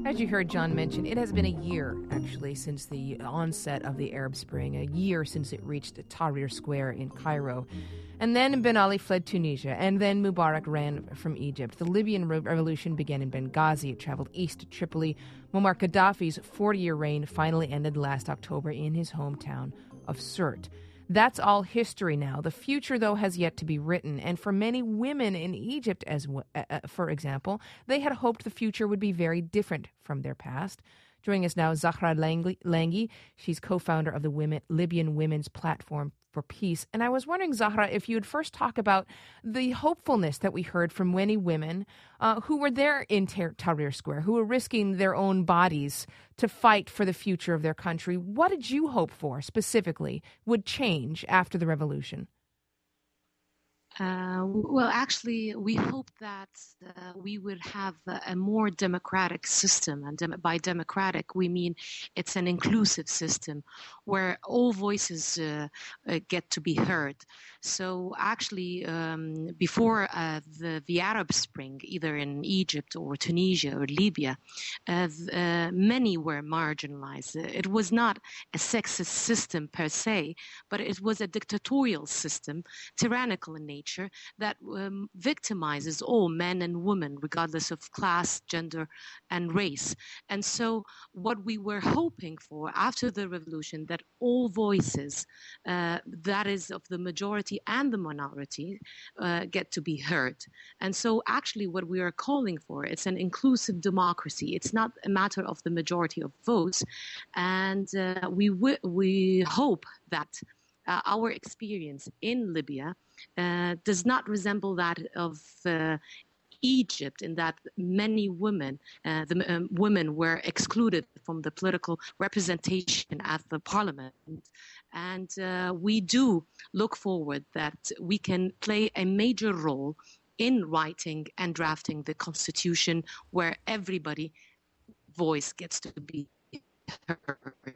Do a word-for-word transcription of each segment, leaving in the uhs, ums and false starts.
As you heard John mention, it has been a year, actually, since the onset of the Arab Spring, a year since it reached Tahrir Square in Cairo. And then Ben Ali fled Tunisia, and then Mubarak ran from Egypt. The Libyan re- revolution began in Benghazi. It traveled east to Tripoli. Muammar Gaddafi's forty-year reign finally ended last October in his hometown of Sirte. That's all history now. The future, though, has yet to be written. And for many women in Egypt, as w- uh, for example, they had hoped the future would be very different from their past. Joining us now, Zahra Langhi. She's co-founder of the Women, Libyan Women's Platform for Peace. And I was wondering, Zahra, if you would first talk about the hopefulness that we heard from many women uh, who were there in Tar- Tahrir Square, who were risking their own bodies to fight for the future of their country. What did you hope for specifically would change after the revolution? Uh, well, actually, we hope that uh, we would have a, a more democratic system. And dem- by democratic, we mean it's an inclusive system where all voices uh, uh, get to be heard. So actually, um, before uh, the, the Arab Spring, either in Egypt or Tunisia or Libya, uh, uh, many were marginalized. It was not a sexist system per se, but it was a dictatorial system, tyrannical in nature, that um, victimizes all men and women, regardless of class, gender, and race. And so what we were hoping for after the revolution, that all voices, uh, that is of the majority and the minority, uh, get to be heard. And so actually what we are calling for, it's an inclusive democracy. It's not a matter of the majority of votes. And uh, we, w- we hope that uh, our experience in Libya uh, does not resemble that of uh, Egypt, in that many women, uh, the um, women were excluded from the political representation at the parliament. And uh, we do look forward that we can play a major role in writing and drafting the constitution where everybody's voice gets to be heard.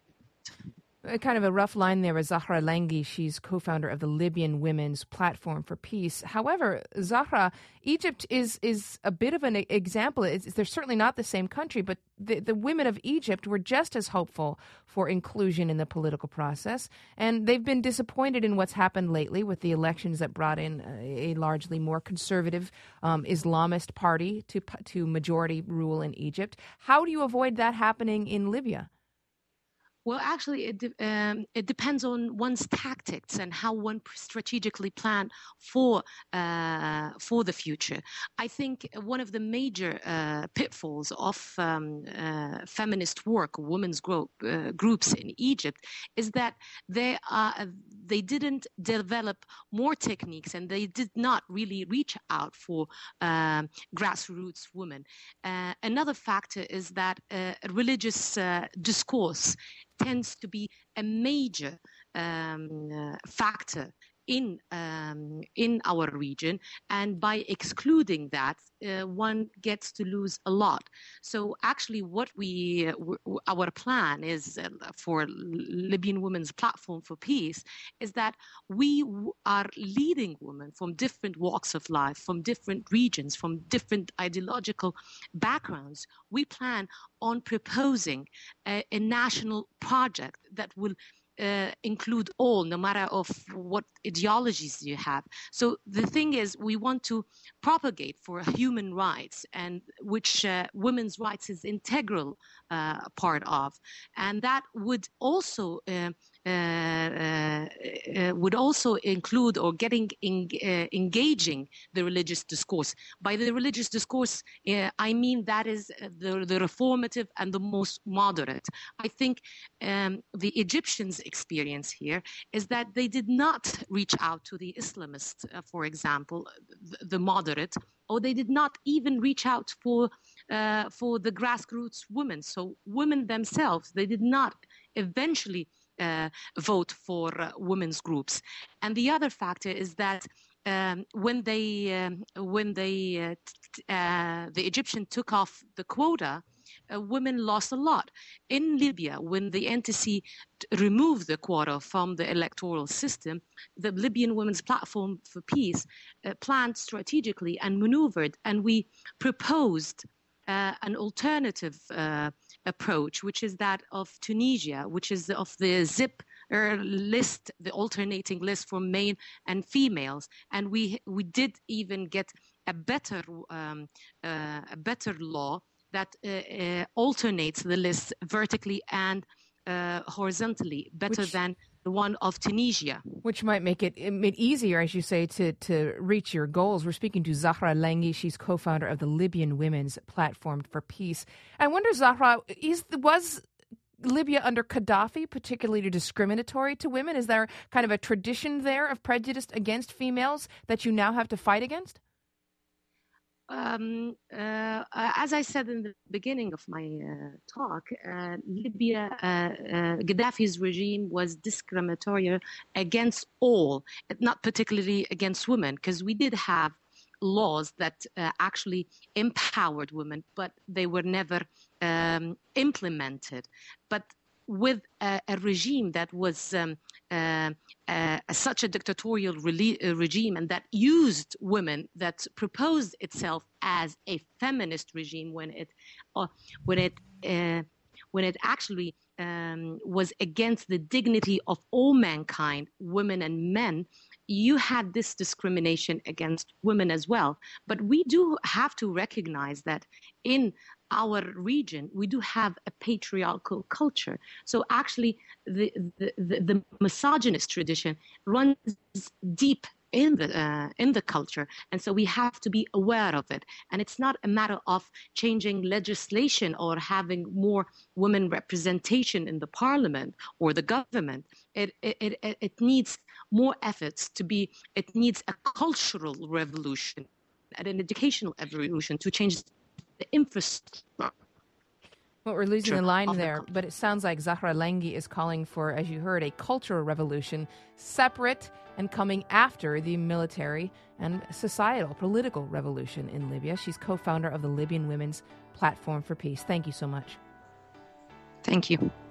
Kind of a rough line there with Zahra Langhi. She's co-founder of the Libyan Women's Platform for Peace. However, Zahra, Egypt is is a bit of an example. It's, they're certainly not the same country, but the, the women of Egypt were just as hopeful for inclusion in the political process. And they've been disappointed in what's happened lately with the elections that brought in a, a largely more conservative um, Islamist party to to majority rule in Egypt. How do you avoid that happening in Libya? Well, actually, it de- um, it depends on one's tactics and how one strategically plan for uh, for the future. I think one of the major uh, pitfalls of um, uh, feminist work, women's group, uh, groups in Egypt, is that they are they didn't develop more techniques and they did not really reach out for um, grassroots women. Uh, another factor is that uh, religious uh, discourse tends to be a major um, uh, factor in um, in our region, and by excluding that, uh, one gets to lose a lot. So actually, what we uh, w- our plan is uh, for Libyan Women's Platform for Peace is that we w- are leading women from different walks of life, from different regions, from different ideological backgrounds. We plan on proposing a, a national project that will Uh, include all, no matter of what ideologies you have. So the thing is, we want to propagate for human rights, and which uh, women's rights is integral uh, part of, and that would also uh, uh, uh, would also include or getting in, uh, engaging the religious discourse. By the religious discourse, uh, I mean that is the, the reformative and the most moderate. I think um, the Egyptians experience here is that they did not reach out to the Islamists, uh, for example, the, the moderate, or they did not even reach out for uh, for the grassroots women. So women themselves, they did not eventually uh, vote for uh, women's groups. And the other factor is that um, when they um, when they uh, t- uh, the Egyptian took off the quota, Uh, women lost a lot. In Libya, when the N T C removed the quota from the electoral system, the Libyan Women's Platform for Peace uh, planned strategically and maneuvered, and we proposed uh, an alternative uh, approach, which is that of Tunisia, which is of the zip er, list, the alternating list for male and females. And we we did even get a better um, uh, a better law that uh, uh, alternates the list vertically and uh, horizontally, better which, than the one of Tunisia. Which might make it, it easier, as you say, to, to reach your goals. We're speaking to Zahra Lenghi. She's co-founder of the Libyan Women's Platform for Peace. I wonder, Zahra, is, was Libya under Gaddafi particularly discriminatory to women? Is there kind of a tradition there of prejudice against females that you now have to fight against? Um, uh, as I said in the beginning of my uh, talk, uh, Libya, uh, uh, Gaddafi's regime was discriminatory against all, not particularly against women, because we did have laws that uh, actually empowered women, but they were never um, implemented. But with a, a regime that was um, uh, uh, such a dictatorial re- uh, regime and that used women, that proposed itself as a feminist regime when it uh, when it uh, when it actually um, was against the dignity of all mankind, women and men, you had this discrimination against women as well. But we do have to recognize that in our region, we do have a patriarchal culture. So actually, the, the, the, the misogynist tradition runs deep in the uh, in the culture, and so we have to be aware of it. And it's not a matter of changing legislation or having more women representation in the parliament or the government. It it it, it needs more efforts to be. It needs a cultural revolution and an educational revolution to change the infrastructure. Well, we're losing the line there, the but it sounds like Zahra Lenghi is calling for, as you heard, a cultural revolution, separate and coming after the military and societal, political revolution in Libya. She's co-founder of the Libyan Women's Platform for Peace. Thank you so much. Thank you.